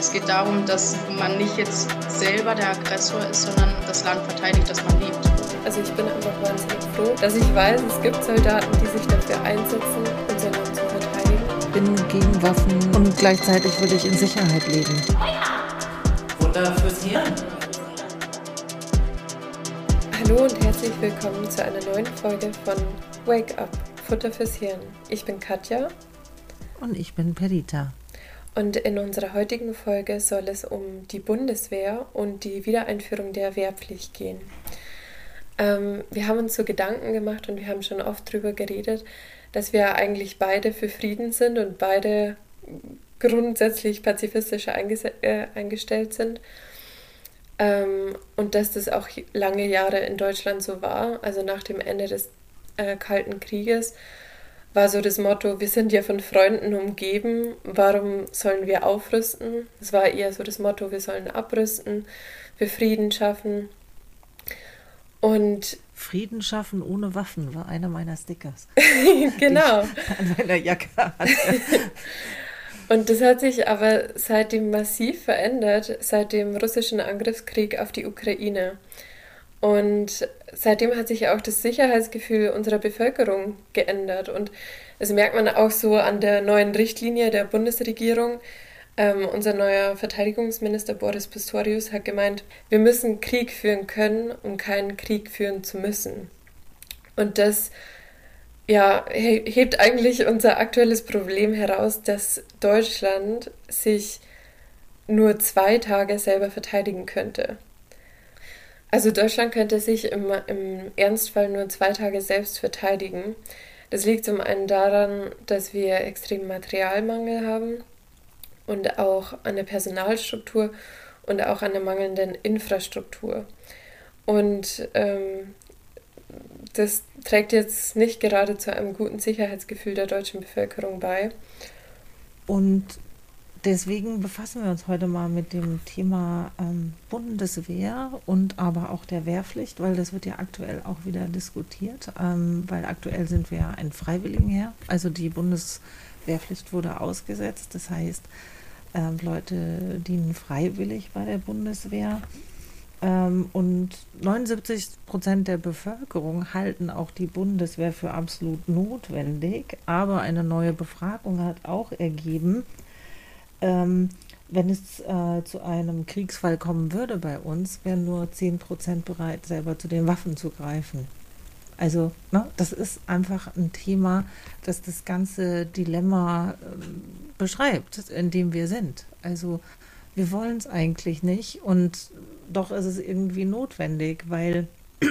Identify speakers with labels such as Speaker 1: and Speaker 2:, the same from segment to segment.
Speaker 1: Es geht darum, dass man nicht jetzt selber der Aggressor ist, sondern das Land verteidigt, das man liebt.
Speaker 2: Also ich bin einfach wahnsinnig froh, dass ich weiß, es gibt Soldaten, die sich dafür einsetzen, unser Land zu verteidigen.
Speaker 3: Ich bin gegen Waffen und gleichzeitig will ich in Sicherheit leben.
Speaker 4: Futter fürs Hirn.
Speaker 2: Hallo und herzlich willkommen zu einer neuen Folge von Wake Up, Futter fürs Hirn. Ich bin Katja.
Speaker 3: Und ich bin Perita.
Speaker 2: Und in unserer heutigen Folge soll es um die Bundeswehr und die Wiedereinführung der Wehrpflicht gehen. Wir haben uns so Gedanken gemacht und wir haben schon oft darüber geredet, dass wir eigentlich beide für Frieden sind und beide grundsätzlich pazifistisch eingestellt sind. Und dass das auch lange Jahre in Deutschland so war. Also nach dem Ende des Kalten Krieges war so das Motto, wir sind ja von Freunden umgeben, warum sollen wir aufrüsten? Es war eher so das Motto, wir sollen abrüsten, für Frieden schaffen. Und
Speaker 3: Frieden schaffen ohne Waffen war einer meiner Stickers.
Speaker 2: Genau.
Speaker 3: Die ich an meiner Jacke hatte.
Speaker 2: Und das hat sich aber seitdem massiv verändert, seit dem russischen Angriffskrieg auf die Ukraine. Und seitdem hat sich auch das Sicherheitsgefühl unserer Bevölkerung geändert. Und das merkt man auch so an der neuen Richtlinie der Bundesregierung. Unser neuer Verteidigungsminister Boris Pistorius hat gemeint, wir müssen Krieg führen können, um keinen Krieg führen zu müssen. Und das hebt eigentlich unser aktuelles Problem heraus, dass Deutschland sich nur 2 Tage selber verteidigen könnte. Also Deutschland könnte sich im Ernstfall nur 2 Tage selbst verteidigen. Das liegt zum einen daran, dass wir extremen Materialmangel haben und auch an der Personalstruktur und auch an der mangelnden Infrastruktur. Und das trägt jetzt nicht gerade zu einem guten Sicherheitsgefühl der deutschen Bevölkerung bei.
Speaker 3: Und deswegen befassen wir uns heute mal mit dem Thema Bundeswehr und aber auch der Wehrpflicht, weil das wird ja aktuell auch wieder diskutiert, weil aktuell sind wir ein Freiwilligenheer. Also die Bundeswehrpflicht wurde ausgesetzt, das heißt, Leute dienen freiwillig bei der Bundeswehr. Und 79% der Bevölkerung halten auch die Bundeswehr für absolut notwendig, aber eine neue Befragung hat auch ergeben, wenn es zu einem Kriegsfall kommen würde bei uns, wären nur 10% bereit, selber zu den Waffen zu greifen. Also, das ist einfach ein Thema, das das ganze Dilemma beschreibt, in dem wir sind. Also, wir wollen es eigentlich nicht und doch ist es irgendwie notwendig, weil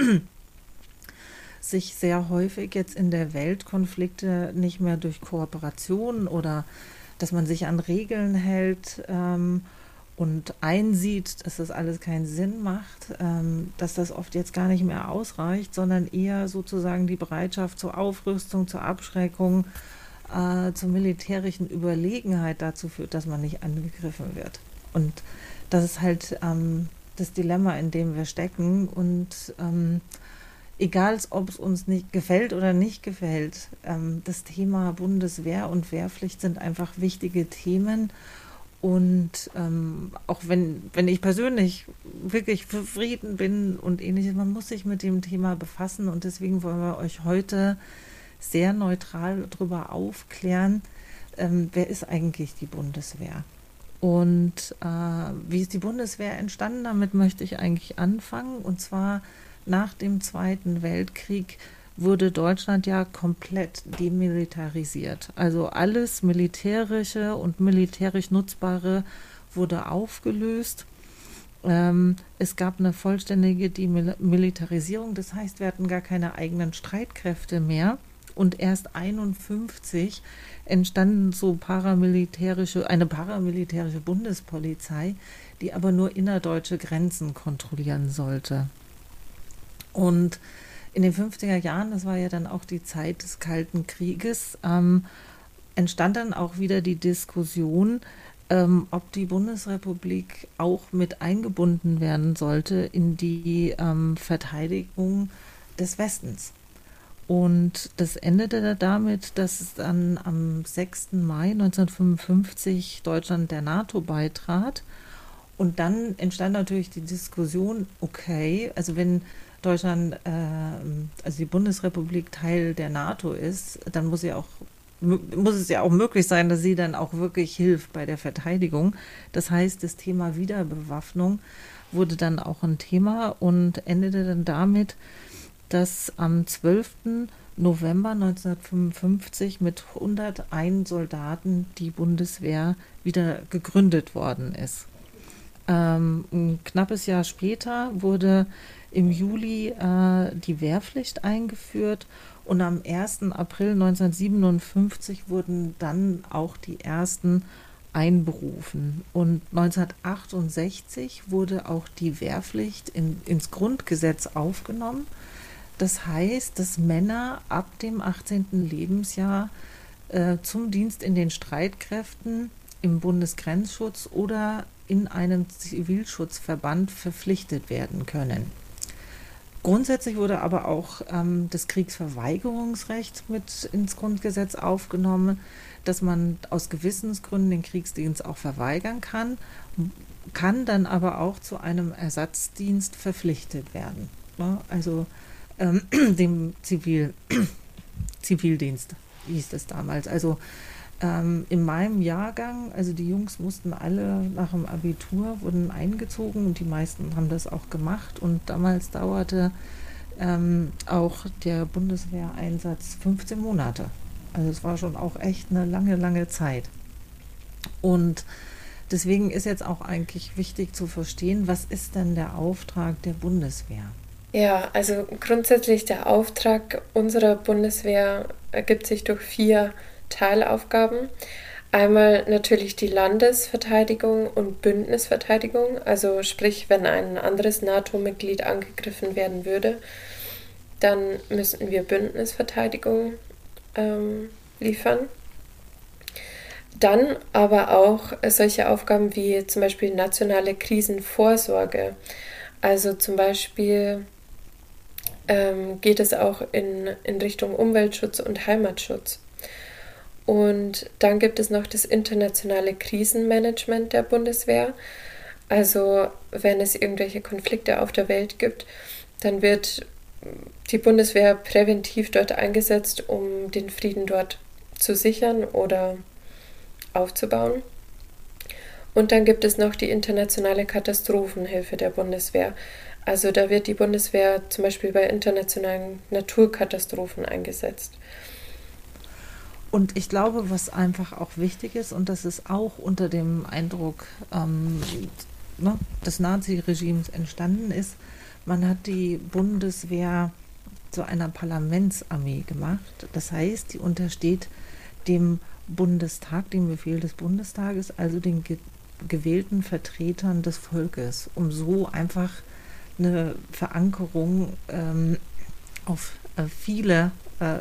Speaker 3: sich sehr häufig jetzt in der Welt Konflikte nicht mehr durch Kooperation oder dass man sich an Regeln hält und einsieht, dass das alles keinen Sinn macht, dass das oft jetzt gar nicht mehr ausreicht, sondern eher sozusagen die Bereitschaft zur Aufrüstung, zur Abschreckung, zur militärischen Überlegenheit dazu führt, dass man nicht angegriffen wird. Und das ist halt das Dilemma, in dem wir stecken. Und egal, ob es uns nicht gefällt oder nicht gefällt, das Thema Bundeswehr und Wehrpflicht sind einfach wichtige Themen. Und auch wenn ich persönlich wirklich für Frieden bin und ähnliches, man muss sich mit dem Thema befassen. Und deswegen wollen wir euch heute sehr neutral darüber aufklären, wer ist eigentlich die Bundeswehr? Und wie ist die Bundeswehr entstanden? Damit möchte ich eigentlich anfangen. Und zwar nach dem Zweiten Weltkrieg wurde Deutschland ja komplett demilitarisiert. Also alles Militärische und militärisch Nutzbare wurde aufgelöst. Es gab eine vollständige Demilitarisierung. Das heißt, wir hatten gar keine eigenen Streitkräfte mehr. Und erst 1951 entstanden so eine paramilitärische Bundespolizei, die aber nur innerdeutsche Grenzen kontrollieren sollte. Und in den 50er Jahren, das war ja dann auch die Zeit des Kalten Krieges, entstand dann auch wieder die Diskussion, ob die Bundesrepublik auch mit eingebunden werden sollte in die Verteidigung des Westens. Und das endete damit, dass es dann am 6. Mai 1955 Deutschland der NATO beitrat. Und dann entstand natürlich die Diskussion, okay, also wenn Deutschland, also die Bundesrepublik Teil der NATO ist, dann muss es ja auch möglich sein, dass sie dann auch wirklich hilft bei der Verteidigung. Das heißt, das Thema Wiederbewaffnung wurde dann auch ein Thema und endete dann damit, dass am 12. November 1955 mit 101 Soldaten die Bundeswehr wieder gegründet worden ist. Ein knappes Jahr später wurde im Juli die Wehrpflicht eingeführt und am 1. April 1957 wurden dann auch die ersten einberufen. Und 1968 wurde auch die Wehrpflicht ins Grundgesetz aufgenommen. Das heißt, dass Männer ab dem 18. Lebensjahr zum Dienst in den Streitkräften, im Bundesgrenzschutz oder in einem Zivilschutzverband verpflichtet werden können. Grundsätzlich wurde aber auch das Kriegsverweigerungsrecht mit ins Grundgesetz aufgenommen, dass man aus Gewissensgründen den Kriegsdienst auch verweigern kann dann aber auch zu einem Ersatzdienst verpflichtet werden. Ne? Also dem Zivildienst hieß es damals. Also in meinem Jahrgang, also die Jungs mussten alle nach dem Abitur, wurden eingezogen und die meisten haben das auch gemacht. Und damals dauerte auch der Bundeswehreinsatz 15 Monate. Also es war schon auch echt eine lange, lange Zeit. Und deswegen ist jetzt auch eigentlich wichtig zu verstehen, was ist denn der Auftrag der Bundeswehr?
Speaker 2: Ja, also grundsätzlich der Auftrag unserer Bundeswehr ergibt sich durch 4 Teilaufgaben. Einmal natürlich die Landesverteidigung und Bündnisverteidigung, also sprich, wenn ein anderes NATO-Mitglied angegriffen werden würde, dann müssten wir Bündnisverteidigung liefern. Dann aber auch solche Aufgaben wie zum Beispiel nationale Krisenvorsorge. Also zum Beispiel geht es auch in Richtung Umweltschutz und Heimatschutz. Und dann gibt es noch das internationale Krisenmanagement der Bundeswehr. Also wenn es irgendwelche Konflikte auf der Welt gibt, dann wird die Bundeswehr präventiv dort eingesetzt, um den Frieden dort zu sichern oder aufzubauen. Und dann gibt es noch die internationale Katastrophenhilfe der Bundeswehr. Also da wird die Bundeswehr zum Beispiel bei internationalen Naturkatastrophen eingesetzt.
Speaker 3: Und ich glaube, was einfach auch wichtig ist, und das ist auch unter dem Eindruck des Nazi-Regimes entstanden ist, man hat die Bundeswehr zu einer Parlamentsarmee gemacht. Das heißt, die untersteht dem Bundestag, dem Befehl des Bundestages, also den gewählten Vertretern des Volkes, um so einfach eine Verankerung auf viele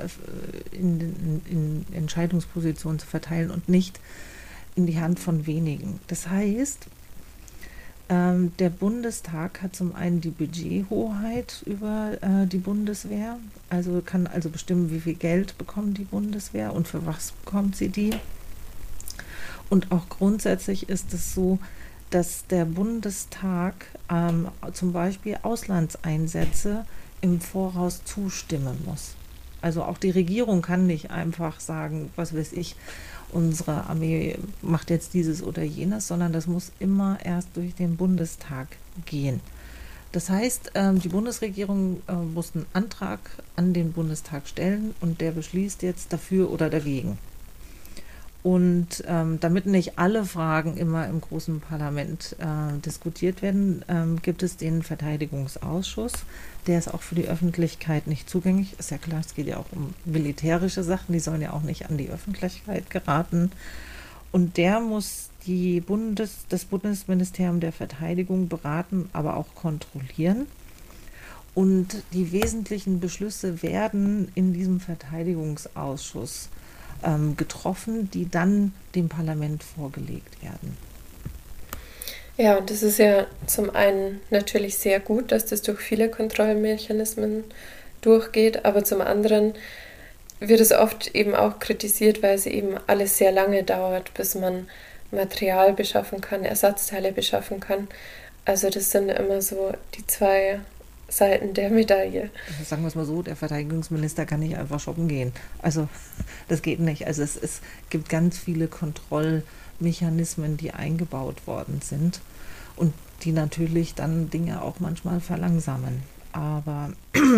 Speaker 3: in Entscheidungspositionen zu verteilen und nicht in die Hand von wenigen. Das heißt, der Bundestag hat zum einen die Budgethoheit über die Bundeswehr, also kann also bestimmen, wie viel Geld bekommt die Bundeswehr und für was bekommt sie die. Und auch grundsätzlich ist es so, dass der Bundestag zum Beispiel Auslandseinsätze im Voraus zustimmen muss. Also auch die Regierung kann nicht einfach sagen, was weiß ich, unsere Armee macht jetzt dieses oder jenes, sondern das muss immer erst durch den Bundestag gehen. Das heißt, die Bundesregierung muss einen Antrag an den Bundestag stellen und der beschließt jetzt dafür oder dagegen. Und damit nicht alle Fragen immer im großen Parlament diskutiert werden, gibt es den Verteidigungsausschuss. Der ist auch für die Öffentlichkeit nicht zugänglich. Ist ja klar, es geht ja auch um militärische Sachen, die sollen ja auch nicht an die Öffentlichkeit geraten. Und der muss das Bundesministerium der Verteidigung beraten, aber auch kontrollieren. Und die wesentlichen Beschlüsse werden in diesem Verteidigungsausschuss getroffen, die dann dem Parlament vorgelegt werden.
Speaker 2: Ja, und das ist ja zum einen natürlich sehr gut, dass das durch viele Kontrollmechanismen durchgeht, aber zum anderen wird es oft eben auch kritisiert, weil es eben alles sehr lange dauert, bis man Material beschaffen kann, Ersatzteile beschaffen kann. Also das sind immer so die zwei Seiten der Medaille.
Speaker 3: Sagen wir es mal so, der Verteidigungsminister kann nicht einfach shoppen gehen. Also das geht nicht. Also es gibt ganz viele Kontrollmechanismen, die eingebaut worden sind und die natürlich dann Dinge auch manchmal verlangsamen. Aber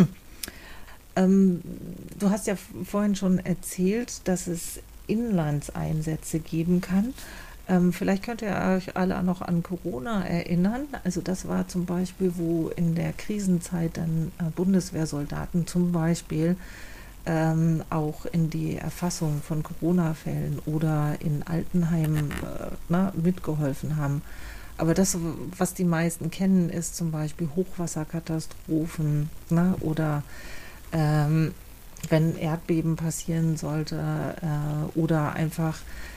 Speaker 3: du hast ja vorhin schon erzählt, dass es Inlandseinsätze geben kann. Vielleicht könnt ihr euch alle noch an Corona erinnern. Also das war zum Beispiel, wo in der Krisenzeit dann Bundeswehrsoldaten zum Beispiel auch in die Erfassung von Corona-Fällen oder in Altenheimen mitgeholfen haben. Aber das, was die meisten kennen, ist zum Beispiel Hochwasserkatastrophen, oder wenn Erdbeben passieren sollte oder einfach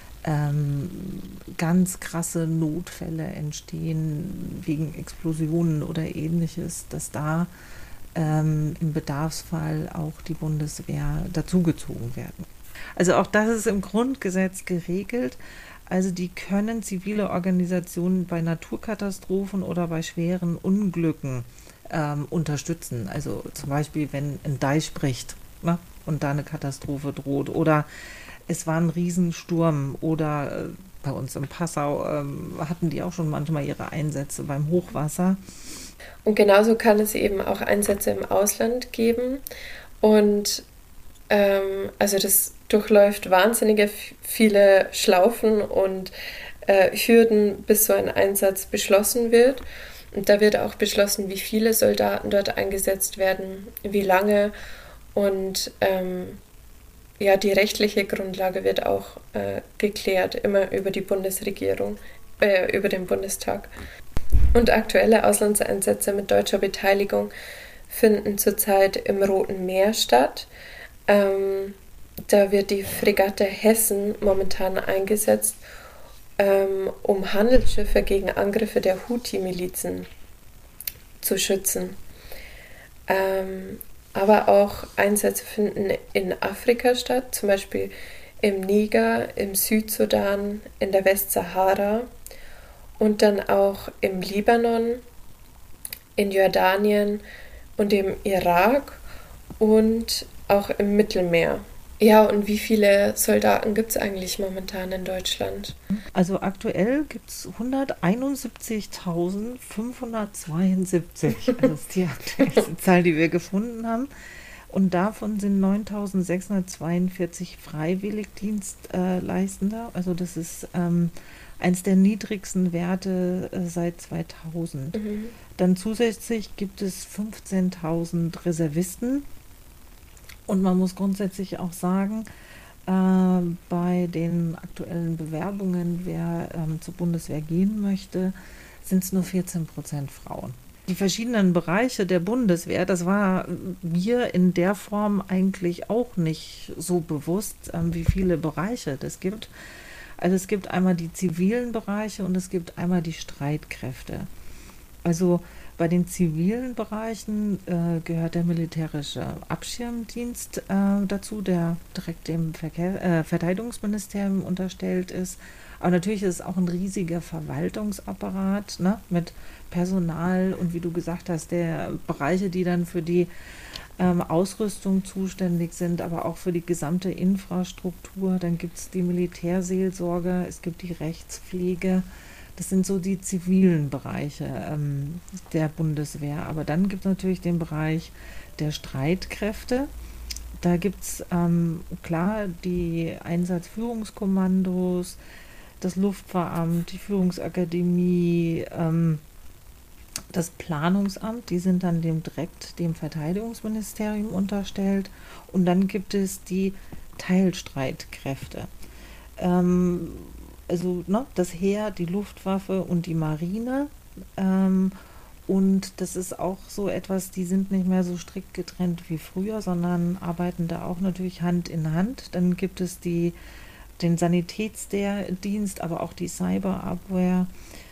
Speaker 3: ganz krasse Notfälle entstehen wegen Explosionen oder ähnliches, dass da im Bedarfsfall auch die Bundeswehr dazugezogen werden. Also auch das ist im Grundgesetz geregelt. Also die können zivile Organisationen bei Naturkatastrophen oder bei schweren Unglücken unterstützen. Also zum Beispiel, wenn ein Deich bricht, ne, und da eine Katastrophe droht oder es war ein Riesensturm oder bei uns in Passau hatten die auch schon manchmal ihre Einsätze beim Hochwasser.
Speaker 2: Und genauso kann es eben auch Einsätze im Ausland geben. Und also das durchläuft wahnsinnige viele Schlaufen und Hürden, bis so ein Einsatz beschlossen wird. Und da wird auch beschlossen, wie viele Soldaten dort eingesetzt werden, wie lange. Und die rechtliche Grundlage wird auch geklärt, immer über die Bundesregierung, über den Bundestag. Und aktuelle Auslandseinsätze mit deutscher Beteiligung finden zurzeit im Roten Meer statt. Da wird die Fregatte Hessen momentan eingesetzt, um Handelsschiffe gegen Angriffe der Houthi-Milizen zu schützen. Aber auch Einsätze finden in Afrika statt, zum Beispiel im Niger, im Südsudan, in der Westsahara und dann auch im Libanon, in Jordanien und im Irak und auch im Mittelmeer. Ja, und wie viele Soldaten gibt es eigentlich momentan in Deutschland?
Speaker 3: Also aktuell gibt es 171.572. Das ist die aktuellste Zahl, die wir gefunden haben. Und davon sind 9.642 Freiwilligdienstleistende. Also das ist eins der niedrigsten Werte seit 2000.
Speaker 2: Mhm.
Speaker 3: Dann zusätzlich gibt es 15.000 Reservisten. Und man muss grundsätzlich auch sagen, bei den aktuellen Bewerbungen, wer zur Bundeswehr gehen möchte, sind es nur 14% Frauen. Die verschiedenen Bereiche der Bundeswehr, das war mir in der Form eigentlich auch nicht so bewusst, wie viele Bereiche das gibt. Also es gibt einmal die zivilen Bereiche und es gibt einmal die Streitkräfte. Also bei den zivilen Bereichen gehört der militärische Abschirmdienst dazu, der direkt dem Verteidigungsministerium unterstellt ist. Aber natürlich ist es auch ein riesiger Verwaltungsapparat, ne, mit Personal und wie du gesagt hast, der Bereiche, die dann für die Ausrüstung zuständig sind, aber auch für die gesamte Infrastruktur. Dann gibt es die Militärseelsorge, es gibt die Rechtspflege. Das sind so die zivilen Bereiche der Bundeswehr. Aber dann gibt es natürlich den Bereich der Streitkräfte. Da gibt es klar die Einsatzführungskommandos, das Luftfahramt, die Führungsakademie, das Planungsamt. Die sind dann direkt dem Verteidigungsministerium unterstellt. Und dann gibt es die Teilstreitkräfte. Also das Heer, die Luftwaffe und die Marine. Und das ist auch so etwas, die sind nicht mehr so strikt getrennt wie früher, sondern arbeiten da auch natürlich Hand in Hand. Dann gibt es den Sanitätsdienst, aber auch die Cyberabwehr.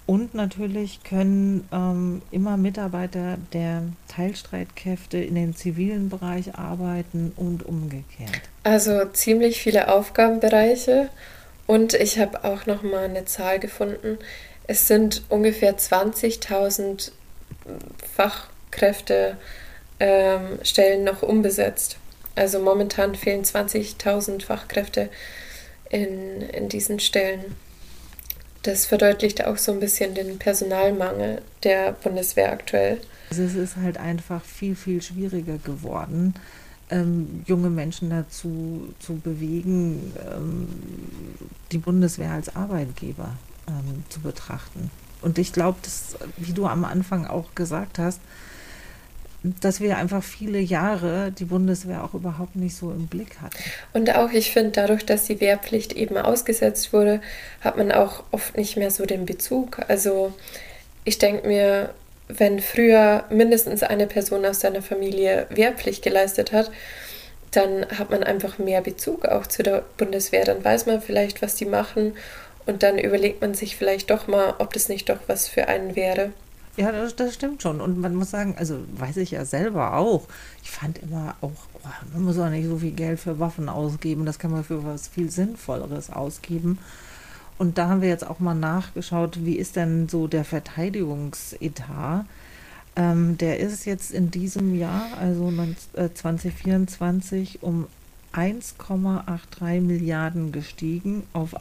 Speaker 3: Und natürlich können immer Mitarbeiter der Teilstreitkräfte in den zivilen Bereich arbeiten und umgekehrt.
Speaker 2: Also ziemlich viele Aufgabenbereiche und ich habe auch noch mal eine Zahl gefunden. Es sind ungefähr 20.000 Fachkräfte Stellen noch unbesetzt. Also momentan fehlen 20.000 Fachkräfte in diesen Stellen. Das verdeutlicht auch so ein bisschen den Personalmangel der Bundeswehr aktuell.
Speaker 3: Also es ist halt einfach viel, viel schwieriger geworden, junge Menschen dazu zu bewegen, die Bundeswehr als Arbeitgeber zu betrachten. Und ich glaube, wie du am Anfang auch gesagt hast, dass wir einfach viele Jahre die Bundeswehr auch überhaupt nicht so im Blick hatten.
Speaker 2: Und auch, ich finde, dadurch, dass die Wehrpflicht eben ausgesetzt wurde, hat man auch oft nicht mehr so den Bezug. Also ich denke mir, wenn früher mindestens eine Person aus seiner Familie Wehrpflicht geleistet hat, dann hat man einfach mehr Bezug auch zu der Bundeswehr. Dann weiß man vielleicht, was die machen und dann überlegt man sich vielleicht doch mal, ob das nicht doch was für einen wäre.
Speaker 3: Ja, das stimmt schon. Und man muss sagen, also weiß ich ja selber auch, ich fand immer auch, man muss auch nicht so viel Geld für Waffen ausgeben, das kann man für was viel Sinnvolleres ausgeben. Und da haben wir jetzt auch mal nachgeschaut, wie ist denn so der Verteidigungsetat? Der ist jetzt in diesem Jahr, also 2024, um 1,83 Milliarden gestiegen auf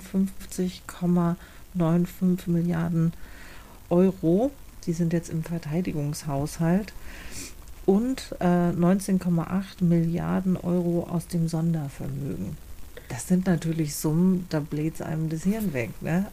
Speaker 3: 51,95 Milliarden Euro. Die sind jetzt im Verteidigungshaushalt. Und 19,8 Milliarden Euro aus dem Sondervermögen. Das sind natürlich Summen, da bläht es einem das Hirn weg. Ne?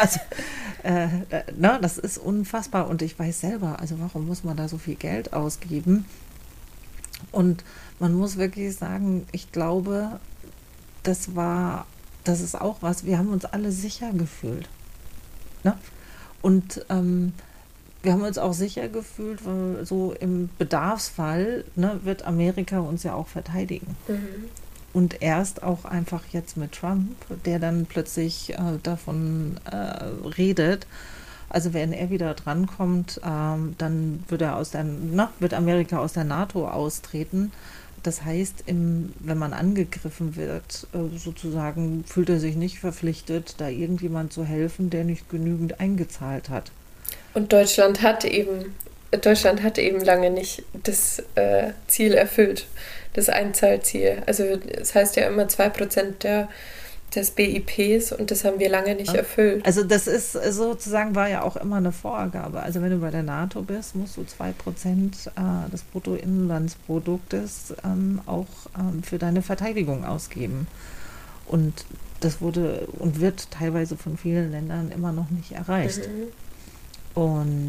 Speaker 3: Das ist unfassbar. Und ich weiß selber, also warum muss man da so viel Geld ausgeben? Und man muss wirklich sagen, ich glaube, das ist auch was, wir haben uns alle sicher gefühlt. Ne? Und wir haben uns auch sicher gefühlt, weil so im Bedarfsfall wird Amerika uns ja auch verteidigen.
Speaker 2: Mhm.
Speaker 3: Und erst auch einfach jetzt mit Trump, der dann plötzlich davon redet, also wenn er wieder drankommt, dann wird Amerika aus der NATO austreten. Das heißt, wenn man angegriffen wird, sozusagen fühlt er sich nicht verpflichtet, da irgendjemand zu helfen, der nicht genügend eingezahlt hat.
Speaker 2: Und Deutschland hat eben lange nicht das Ziel erfüllt, das Einzahlziel. Also es heißt ja immer 2% des BIPs und das haben wir lange nicht erfüllt.
Speaker 3: Also das ist sozusagen, war ja auch immer eine Vorgabe. Also wenn du bei der NATO bist, musst du 2% des Bruttoinlandsproduktes auch für deine Verteidigung ausgeben. Und das wurde und wird teilweise von vielen Ländern immer noch nicht erreicht.
Speaker 2: Mhm.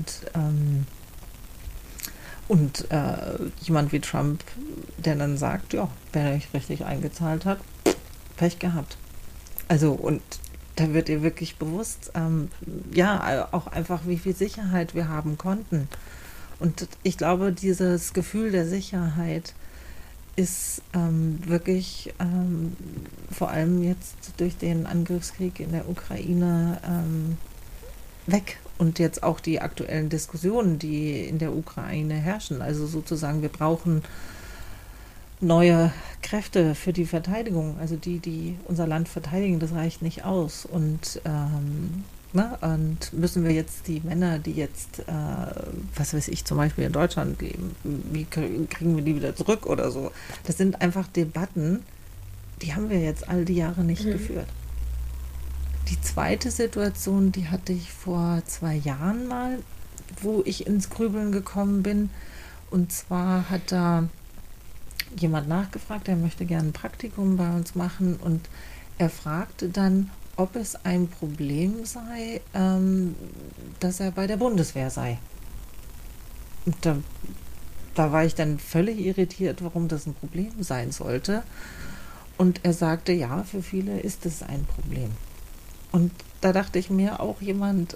Speaker 3: Und jemand wie Trump, der dann sagt, ja, wenn er nicht richtig eingezahlt hat, Pech gehabt. Also und da wird ihr wirklich bewusst, auch einfach, wie viel Sicherheit wir haben konnten. Und ich glaube, dieses Gefühl der Sicherheit ist wirklich vor allem jetzt durch den Angriffskrieg in der Ukraine weg. Und jetzt auch die aktuellen Diskussionen, die in der Ukraine herrschen. Also sozusagen, wir brauchen neue Kräfte für die Verteidigung. Also die unser Land verteidigen, das reicht nicht aus. Und und müssen wir jetzt die Männer, die jetzt, was weiß ich, zum Beispiel in Deutschland leben, wie kriegen wir die wieder zurück oder so? Das sind einfach Debatten, die haben wir jetzt all die Jahre nicht geführt. Die zweite Situation, die hatte ich vor 2 Jahren mal, wo ich ins Grübeln gekommen bin. Und zwar hat da jemand nachgefragt, er möchte gerne ein Praktikum bei uns machen. Und er fragte dann, ob es ein Problem sei, dass er bei der Bundeswehr sei. Und da war ich dann völlig irritiert, warum das ein Problem sein sollte. Und er sagte, ja, für viele ist es ein Problem. Und da dachte ich mir, auch jemand,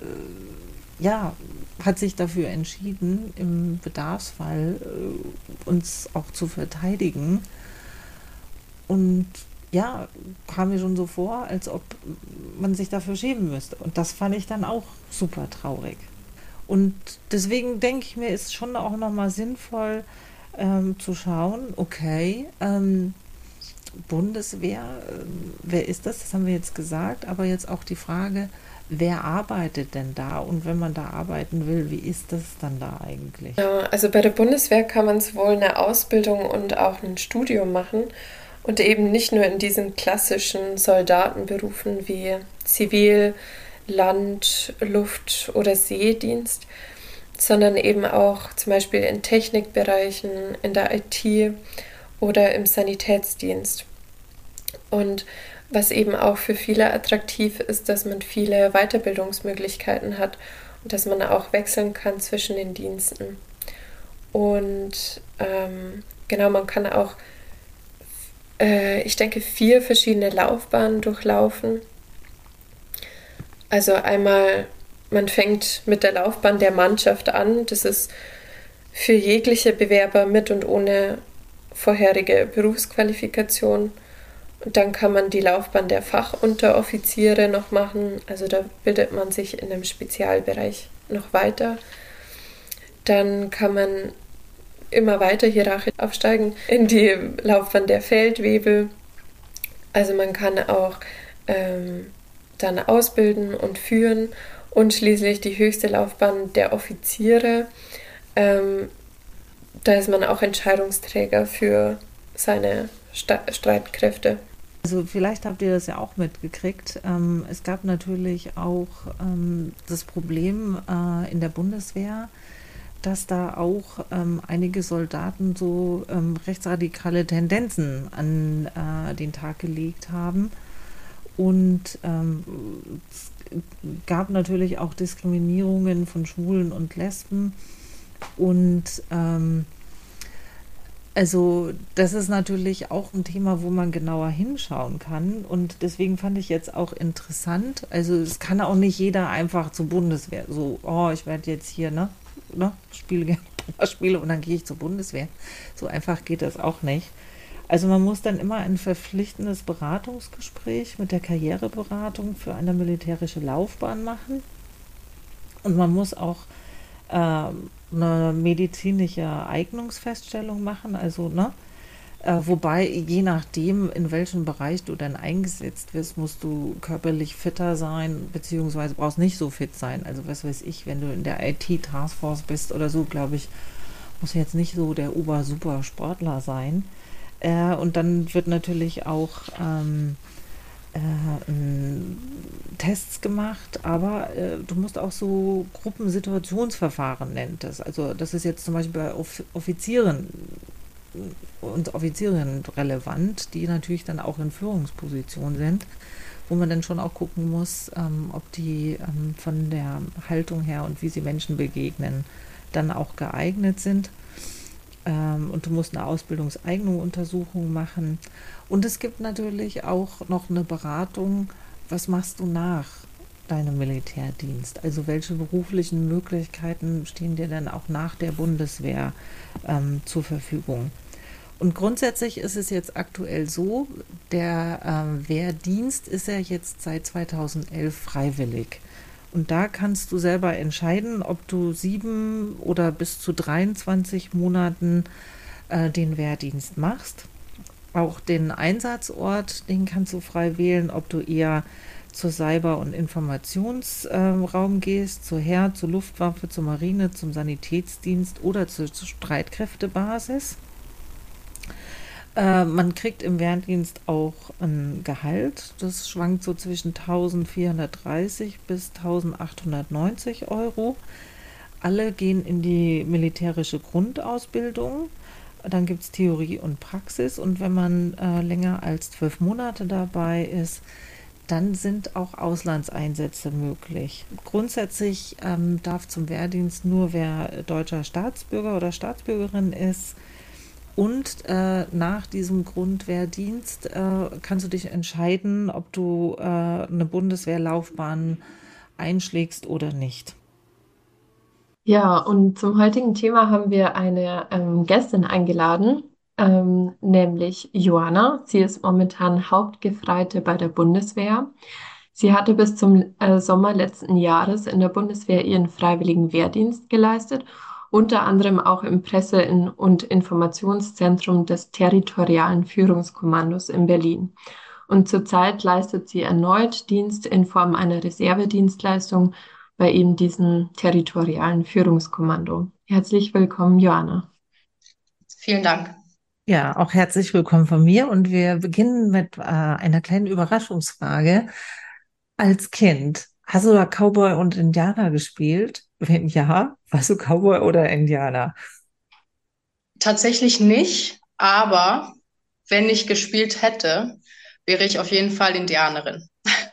Speaker 3: hat sich dafür entschieden, im Bedarfsfall uns auch zu verteidigen. Und ja, kam mir schon so vor, als ob man sich dafür schämen müsste. Und das fand ich dann auch super traurig. Und deswegen denke ich mir, ist schon auch nochmal sinnvoll zu schauen, okay, Bundeswehr, wer ist das? Das haben wir jetzt gesagt, aber jetzt auch die Frage, wer arbeitet denn da? Und wenn man da arbeiten will, wie ist das dann da eigentlich?
Speaker 2: Ja, also bei der Bundeswehr kann man sowohl eine Ausbildung und auch ein Studium machen und eben nicht nur in diesen klassischen Soldatenberufen wie Zivil-, Land-, Luft- oder Seedienst, sondern eben auch zum Beispiel in Technikbereichen, in der IT oder im Sanitätsdienst. Und was eben auch für viele attraktiv ist, dass man viele Weiterbildungsmöglichkeiten hat und dass man auch wechseln kann zwischen den Diensten. Und genau, man kann auch, ich denke, 4 verschiedene Laufbahnen durchlaufen. Also einmal, man fängt mit der Laufbahn der Mannschaft an. Das ist für jegliche Bewerber mit und ohne vorherige Berufsqualifikation. Und dann kann man die Laufbahn der Fachunteroffiziere noch machen. Also da bildet man sich in einem Spezialbereich noch weiter. Dann kann man immer weiter hierarchisch aufsteigen in die Laufbahn der Feldwebel. Also man kann auch dann ausbilden und führen und schließlich die höchste Laufbahn der Offiziere. Ähm, Da ist man auch Entscheidungsträger für seine Streitkräfte.
Speaker 3: Also vielleicht habt ihr das ja auch mitgekriegt. Es gab natürlich auch das Problem in der Bundeswehr, dass da auch einige Soldaten so rechtsradikale Tendenzen an den Tag gelegt haben. Und es gab natürlich auch Diskriminierungen von Schwulen und Lesben. Und also das ist natürlich auch ein Thema, wo man genauer hinschauen kann. Und deswegen fand ich jetzt auch interessant, also es kann auch nicht jeder einfach zur Bundeswehr, so, oh, ich werde jetzt hier, spiele gerne ein paar Spiele und dann gehe ich zur Bundeswehr. So einfach geht das auch nicht. Also man muss dann immer ein verpflichtendes Beratungsgespräch mit der Karriereberatung für eine militärische Laufbahn machen. Und man muss auch eine medizinische Eignungsfeststellung machen, also, ne? Wobei, je nachdem, in welchem Bereich du dann eingesetzt wirst, musst du körperlich fitter sein, beziehungsweise brauchst nicht so fit sein. Also, was weiß ich, wenn du in der IT-Taskforce bist oder so, glaube ich, muss jetzt nicht so der Ober-Super-Sportler sein. Und dann wird natürlich auch Tests gemacht, aber du musst auch so Gruppensituationsverfahren nennt das. Also das ist jetzt zum Beispiel bei Offizieren und Offizierinnen relevant, die natürlich dann auch in Führungspositionen sind, wo man dann schon auch gucken muss, ob die von der Haltung her und wie sie Menschen begegnen, dann auch geeignet sind. Und du musst eine Ausbildungseignung-Untersuchung machen. Und es gibt natürlich auch noch eine Beratung, was machst du nach deinem Militärdienst? Also welche beruflichen Möglichkeiten stehen dir dann auch nach der Bundeswehr zur Verfügung? Und grundsätzlich ist es jetzt aktuell so, der Wehrdienst ist ja jetzt seit 2011 freiwillig. Und da kannst du selber entscheiden, ob du 7 oder bis zu 23 Monaten den Wehrdienst machst. Auch den Einsatzort, den kannst du frei wählen, ob du eher zur Cyber- und Informationsraum gehst, zur Heer, zur Luftwaffe, zur Marine, zum Sanitätsdienst oder zur Streitkräftebasis. Man kriegt im Wehrdienst auch ein Gehalt. Das schwankt so zwischen 1430 bis 1890 Euro. Alle gehen in die militärische Grundausbildung. Dann gibt es Theorie und Praxis. Und wenn man länger als 12 Monate dabei ist, dann sind auch Auslandseinsätze möglich. Grundsätzlich darf zum Wehrdienst nur wer deutscher Staatsbürger oder Staatsbürgerin ist. Und nach diesem Grundwehrdienst kannst du dich entscheiden, ob du eine Bundeswehrlaufbahn einschlägst oder nicht.
Speaker 5: Ja, und zum heutigen Thema haben wir eine Gästin eingeladen.
Speaker 2: nämlich Joanna. Sie ist momentan Hauptgefreite bei der Bundeswehr. Sie hatte bis zum Sommer letzten Jahres in der Bundeswehr ihren freiwilligen Wehrdienst geleistet, unter anderem auch im und Informationszentrum des Territorialen Führungskommandos in Berlin. Und zurzeit leistet sie erneut Dienst in Form einer Reservedienstleistung bei eben diesem Territorialen Führungskommando. Herzlich willkommen, Joanna.
Speaker 1: Vielen Dank.
Speaker 3: Ja, auch herzlich willkommen von mir und wir beginnen mit einer kleinen Überraschungsfrage. Als Kind, hast du da Cowboy und Indianer gespielt? Wenn ja, warst du Cowboy oder Indianer?
Speaker 1: Tatsächlich nicht, aber wenn ich gespielt hätte, wäre ich auf jeden Fall Indianerin.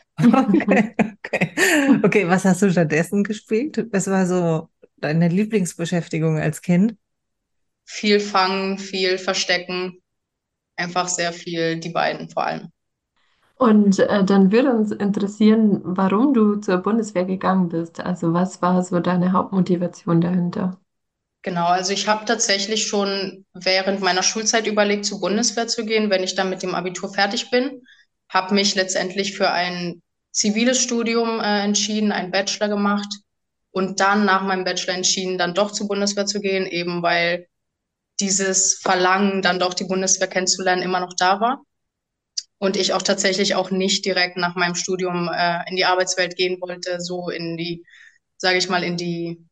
Speaker 3: Okay, okay. Okay, was hast du stattdessen gespielt? Was war so deine Lieblingsbeschäftigung als Kind?
Speaker 1: Viel fangen, viel verstecken, einfach sehr viel, die beiden vor allem.
Speaker 2: Und dann würde uns interessieren, warum du zur Bundeswehr gegangen bist. Also was war so deine Hauptmotivation dahinter?
Speaker 1: Genau, also ich habe tatsächlich schon während meiner Schulzeit überlegt, zur Bundeswehr zu gehen, wenn ich dann mit dem Abitur fertig bin. Habe mich letztendlich für ein ziviles Studium entschieden, einen Bachelor gemacht und dann nach meinem Bachelor entschieden, dann doch zur Bundeswehr zu gehen, eben weil dieses Verlangen, dann doch die Bundeswehr kennenzulernen, immer noch da war. Und ich auch tatsächlich auch nicht direkt nach meinem Studium in die Arbeitswelt gehen wollte, so in die, sage ich mal, in die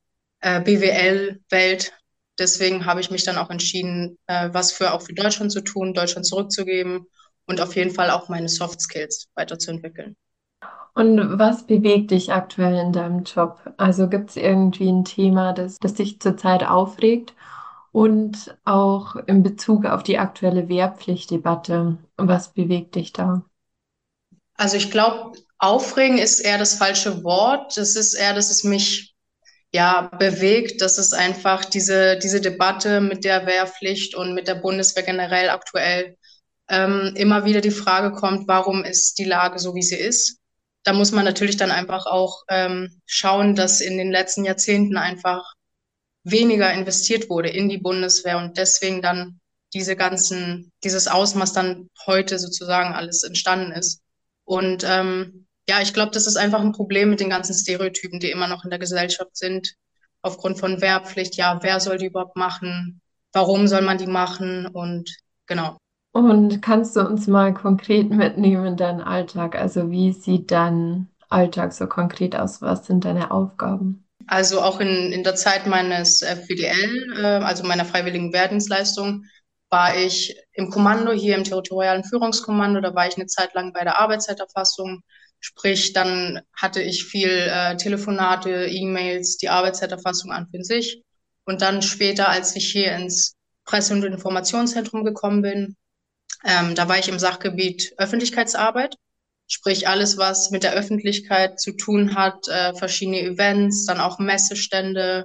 Speaker 1: BWL-Welt. Deswegen habe ich mich dann auch entschieden, was für auch für Deutschland zu tun, Deutschland zurückzugeben und auf jeden Fall auch meine Soft Skills weiterzuentwickeln.
Speaker 2: Und was bewegt dich aktuell in deinem Job? Also gibt es irgendwie ein Thema, das dich zurzeit aufregt? Und auch in Bezug auf die aktuelle Wehrpflichtdebatte, was bewegt dich da?
Speaker 1: Also ich glaube, aufregen ist eher das falsche Wort. Es ist eher, dass es mich ja bewegt, dass es einfach diese Debatte mit der Wehrpflicht und mit der Bundeswehr generell aktuell immer wieder die Frage kommt, warum ist die Lage so, wie sie ist? Da muss man natürlich dann einfach auch schauen, dass in den letzten Jahrzehnten einfach weniger investiert wurde in die Bundeswehr und deswegen dann dieses Ausmaß dann heute sozusagen alles entstanden ist. Und ja, ich glaube, das ist einfach ein Problem mit den ganzen Stereotypen, die immer noch in der Gesellschaft sind, aufgrund von Wehrpflicht. Ja, wer soll die überhaupt machen? Warum soll man die machen? Und genau.
Speaker 2: Und kannst du uns mal konkret mitnehmen in deinen Alltag? Also wie sieht dein Alltag so konkret aus? Was sind deine Aufgaben?
Speaker 1: Also auch in der Zeit meines FWDL, also meiner freiwilligen Wehrdienstleistung, war ich im Kommando, hier im territorialen Führungskommando. Da war ich eine Zeit lang bei der Arbeitszeiterfassung. Sprich, dann hatte ich viel Telefonate, E-Mails, die Arbeitszeiterfassung an für sich. Und dann später, als ich hier ins Presse- und Informationszentrum gekommen bin, da war ich im Sachgebiet Öffentlichkeitsarbeit, sprich alles, was mit der Öffentlichkeit zu tun hat, verschiedene Events, dann auch Messestände,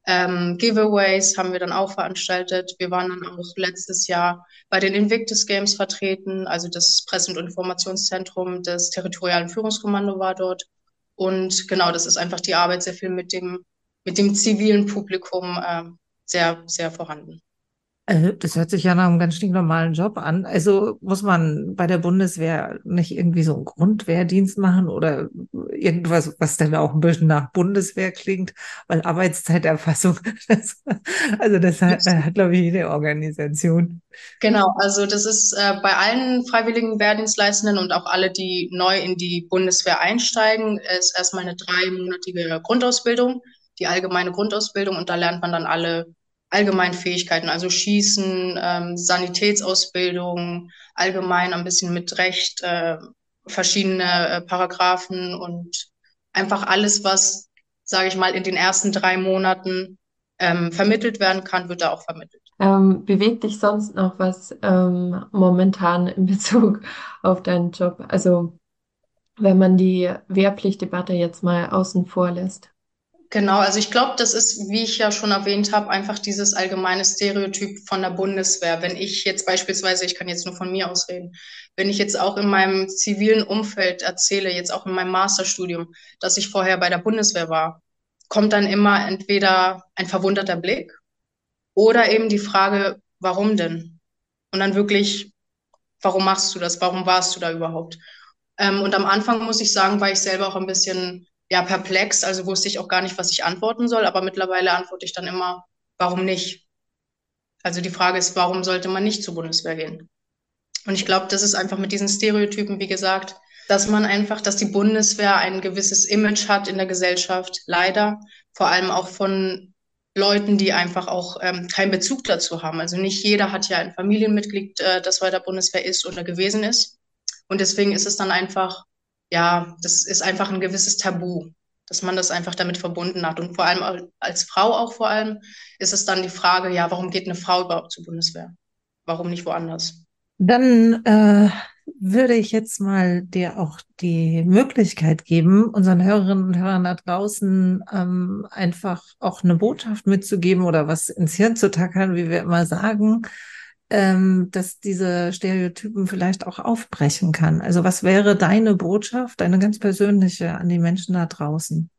Speaker 1: Giveaways haben wir dann auch veranstaltet. Wir waren dann auch letztes Jahr bei den Invictus Games vertreten, also das Presse- und Informationszentrum des Territorialen Führungskommando war dort. Und genau, das ist einfach die Arbeit sehr viel mit dem zivilen Publikum sehr, sehr vorhanden.
Speaker 3: Also, das hört sich ja nach einem ganz stinknormalen Job an. Also muss man bei der Bundeswehr nicht irgendwie so einen Grundwehrdienst machen oder irgendwas, was dann auch ein bisschen nach Bundeswehr klingt, weil Arbeitszeiterfassung, das hat, glaube ich, jede Organisation.
Speaker 1: Genau, also das ist bei allen freiwilligen Wehrdienstleistenden und auch alle, die neu in die Bundeswehr einsteigen, ist erstmal eine dreimonatige Grundausbildung, die allgemeine Grundausbildung und da lernt man dann alle allgemeinen Fähigkeiten, also Schießen, Sanitätsausbildung, allgemein ein bisschen mit Recht, verschiedene Paragraphen und einfach alles, was, sage ich mal, in den ersten 3 Monaten vermittelt werden kann, wird da auch vermittelt.
Speaker 2: Bewegt dich sonst noch was momentan in Bezug auf deinen Job? Also wenn man die Wehrpflichtdebatte jetzt mal außen vor lässt.
Speaker 1: Genau, also ich glaube, das ist, wie ich ja schon erwähnt habe, einfach dieses allgemeine Stereotyp von der Bundeswehr. Wenn ich jetzt beispielsweise, ich kann jetzt nur von mir ausreden, wenn ich jetzt auch in meinem zivilen Umfeld erzähle, jetzt auch in meinem Masterstudium, dass ich vorher bei der Bundeswehr war, kommt dann immer entweder ein verwunderter Blick oder eben die Frage, warum denn? Und dann wirklich, warum machst du das? Warum warst du da überhaupt? Und am Anfang, muss ich sagen, war ich selber auch ein bisschen, ja, perplex. Also wusste ich auch gar nicht, was ich antworten soll. Aber mittlerweile antworte ich dann immer, warum nicht? Also die Frage ist, warum sollte man nicht zur Bundeswehr gehen? Und ich glaube, das ist einfach mit diesen Stereotypen, wie gesagt, dass die Bundeswehr ein gewisses Image hat in der Gesellschaft, leider, vor allem auch von Leuten, die einfach auch keinen Bezug dazu haben. Also nicht jeder hat ja ein Familienmitglied, das bei der Bundeswehr ist oder gewesen ist. Und deswegen ist es dann einfach, ja, das ist einfach ein gewisses Tabu, dass man das einfach damit verbunden hat. Und vor allem als Frau auch vor allem ist es dann die Frage, ja, warum geht eine Frau überhaupt zur Bundeswehr? Warum nicht woanders?
Speaker 3: Dann würde ich jetzt mal dir auch die Möglichkeit geben, unseren Hörerinnen und Hörern da draußen einfach auch eine Botschaft mitzugeben oder was ins Hirn zu tackern, wie wir immer sagen, dass diese Stereotypen vielleicht auch aufbrechen kann. Also was wäre deine Botschaft, deine ganz persönliche an die Menschen da draußen?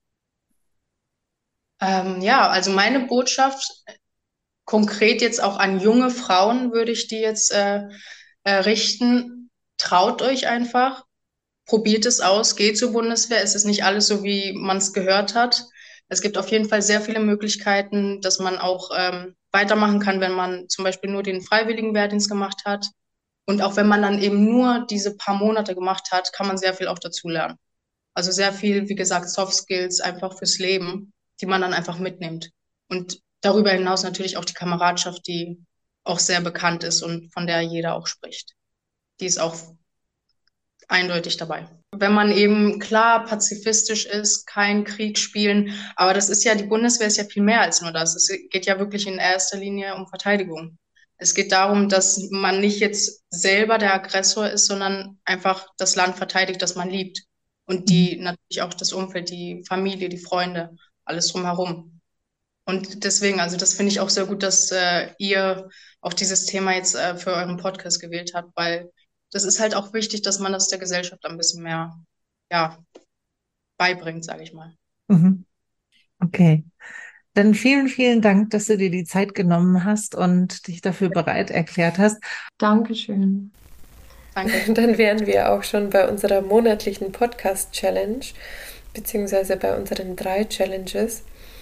Speaker 1: Ja, also meine Botschaft konkret jetzt auch an junge Frauen würde ich die jetzt richten. Traut euch einfach, probiert es aus, geht zur Bundeswehr. Es ist nicht alles so, wie man es gehört hat. Es gibt auf jeden Fall sehr viele Möglichkeiten, dass man auch weitermachen kann, wenn man zum Beispiel nur den freiwilligen Wehrdienst gemacht hat. Und auch wenn man dann eben nur diese paar Monate gemacht hat, kann man sehr viel auch dazu lernen. Also sehr viel, wie gesagt, Soft Skills einfach fürs Leben, die man dann einfach mitnimmt. Und darüber hinaus natürlich auch die Kameradschaft, die auch sehr bekannt ist und von der jeder auch spricht. Die ist auch eindeutig dabei. Wenn man eben klar pazifistisch ist, kein Krieg spielen, aber das ist ja, die Bundeswehr ist ja viel mehr als nur das. Es geht ja wirklich in erster Linie um Verteidigung. Es geht darum, dass man nicht jetzt selber der Aggressor ist, sondern einfach das Land verteidigt, das man liebt. Und die natürlich auch das Umfeld, die Familie, die Freunde, alles drumherum. Und deswegen, also das finde ich auch sehr gut, dass ihr auch dieses Thema jetzt für euren Podcast gewählt habt, weil das ist halt auch wichtig, dass man das der Gesellschaft ein bisschen mehr, ja, beibringt, sage ich mal.
Speaker 3: Mhm. Okay. Dann vielen, vielen Dank, dass du dir die Zeit genommen hast und dich dafür bereit erklärt hast.
Speaker 2: Dankeschön.
Speaker 1: Danke.
Speaker 2: Dann wären wir auch schon bei unserer monatlichen Podcast-Challenge, beziehungsweise bei unseren 3 Challenges.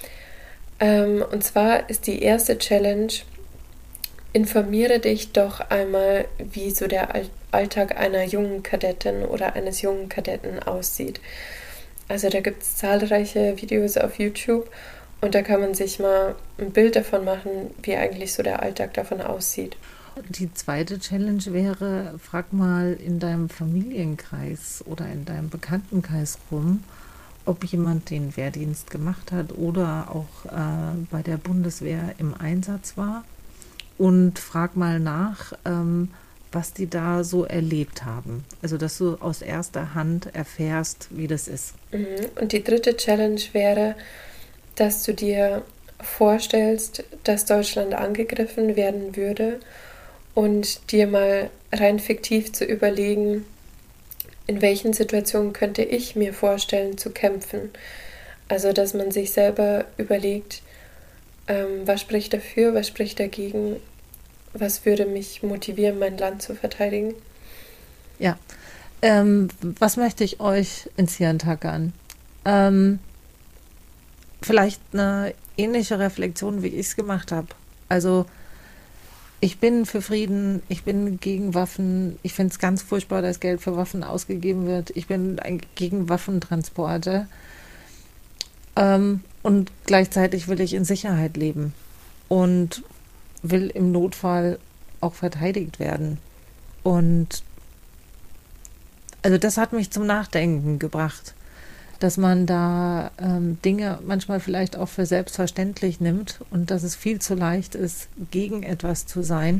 Speaker 2: Und zwar ist die erste Challenge: Informiere dich doch einmal, wie so der Alltag einer jungen Kadettin oder eines jungen Kadetten aussieht. Also da gibt es zahlreiche Videos auf YouTube und da kann man sich mal ein Bild davon machen, wie eigentlich so der Alltag davon aussieht.
Speaker 3: Die zweite Challenge wäre, frag mal in deinem Familienkreis oder in deinem Bekanntenkreis rum, ob jemand den Wehrdienst gemacht hat oder auch bei der Bundeswehr im Einsatz war. Und frag mal nach, was die da so erlebt haben. Also, dass du aus erster Hand erfährst, wie das ist.
Speaker 2: Und die dritte Challenge wäre, dass du dir vorstellst, dass Deutschland angegriffen werden würde und dir mal rein fiktiv zu überlegen, in welchen Situationen könnte ich mir vorstellen zu kämpfen. Also, dass man sich selber überlegt, was spricht dafür, was spricht dagegen, was würde mich motivieren, mein Land zu verteidigen.
Speaker 3: Ja, was möchte ich euch ins Hirn tackern? Vielleicht eine ähnliche Reflexion, wie ich es gemacht habe. Also ich bin für Frieden, ich bin gegen Waffen. Ich finde es ganz furchtbar, dass Geld für Waffen ausgegeben wird. Ich bin gegen Waffentransporte. Und gleichzeitig will ich in Sicherheit leben und will im Notfall auch verteidigt werden. Und also das hat mich zum Nachdenken gebracht, dass man da Dinge manchmal vielleicht auch für selbstverständlich nimmt und dass es viel zu leicht ist, gegen etwas zu sein.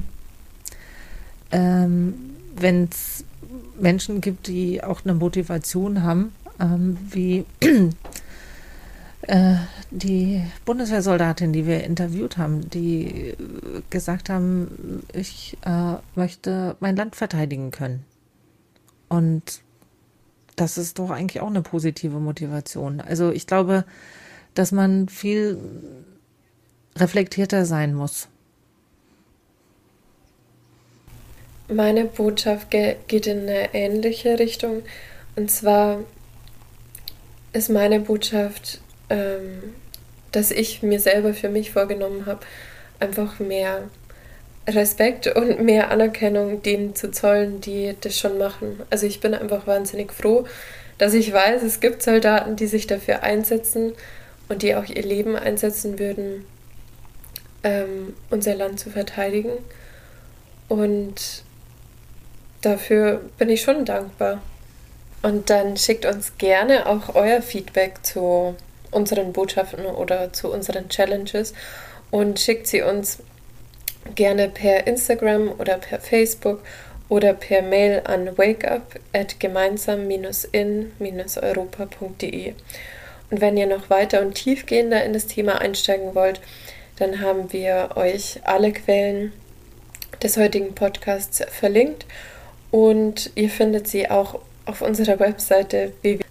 Speaker 3: Wenn es Menschen gibt, die auch eine Motivation haben, wie die Bundeswehrsoldatin, die wir interviewt haben, die gesagt haben, ich möchte mein Land verteidigen können. Und das ist doch eigentlich auch eine positive Motivation. Also ich glaube, dass man viel reflektierter sein muss.
Speaker 2: Meine Botschaft geht in eine ähnliche Richtung. Und zwar ist meine Botschaft, dass ich mir selber für mich vorgenommen habe, einfach mehr Respekt und mehr Anerkennung denen zu zollen, die das schon machen. Also ich bin einfach wahnsinnig froh, dass ich weiß, es gibt Soldaten, die sich dafür einsetzen und die auch ihr Leben einsetzen würden, unser Land zu verteidigen. Und dafür bin ich schon dankbar. Und dann schickt uns gerne auch euer Feedback zu unseren Botschaften oder zu unseren Challenges und schickt sie uns gerne per Instagram oder per Facebook oder per Mail an wakeup@gemeinsam-in-europa.de. Und wenn ihr noch weiter und tiefgehender in das Thema einsteigen wollt, dann haben wir euch alle Quellen des heutigen Podcasts verlinkt und ihr findet sie auch auf unserer Webseite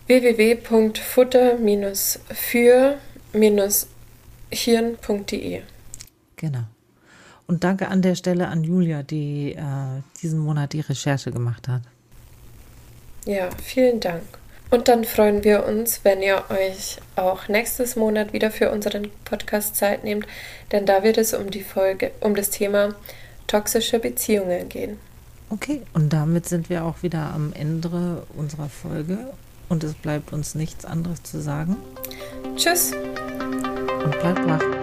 Speaker 2: www.futter-für-hirn.de.
Speaker 3: Genau. Und danke an der Stelle an Julia, die diesen Monat die Recherche gemacht hat.
Speaker 2: Ja, vielen Dank. Und dann freuen wir uns, wenn ihr euch auch nächstes Monat wieder für unseren Podcast Zeit nehmt, denn da wird es um das Thema toxische Beziehungen gehen.
Speaker 3: Okay, und damit sind wir auch wieder am Ende unserer Folge und es bleibt uns nichts anderes zu sagen.
Speaker 2: Tschüss!
Speaker 3: Und bleibt wach.